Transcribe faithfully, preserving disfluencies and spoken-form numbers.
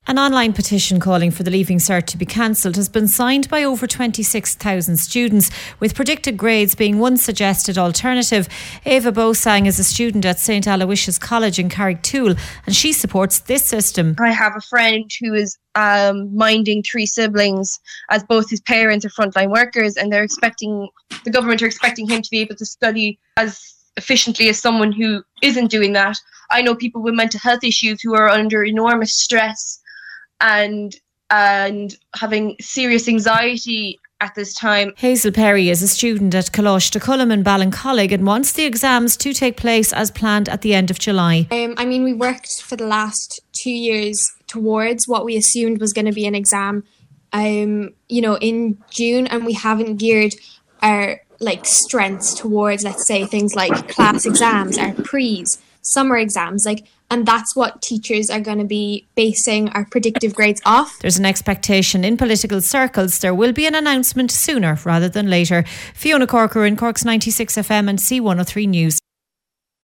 An online petition calling for the Leaving Cert to be cancelled has been signed by over twenty-six thousand students, with predicted grades being one suggested alternative. Ava Bosang is a student at Saint Aloysius College in Carrigtwohill, and she supports this system. I have a friend who is um, minding three siblings, as both his parents are frontline workers, and they're expecting, the government are expecting him to be able to study as efficiently as someone who isn't doing that. I know people with mental health issues who are under enormous stress and and having serious anxiety at this time. Hazel Perry is a student at Coláiste Cullen in Ballincollig and wants the exams to take place as planned at the end of July. Um, I mean, we worked for the last two years towards what we assumed was going to be an exam, um, you know, in June, and we haven't geared our like strengths towards, let's say, things like class exams, our pre's, summer exams, like, and that's what teachers are going to be basing our predictive grades off. There's an expectation in political circles there will be an announcement sooner rather than later. Fiona Corker in Cork's ninety-six F M and C one oh three News.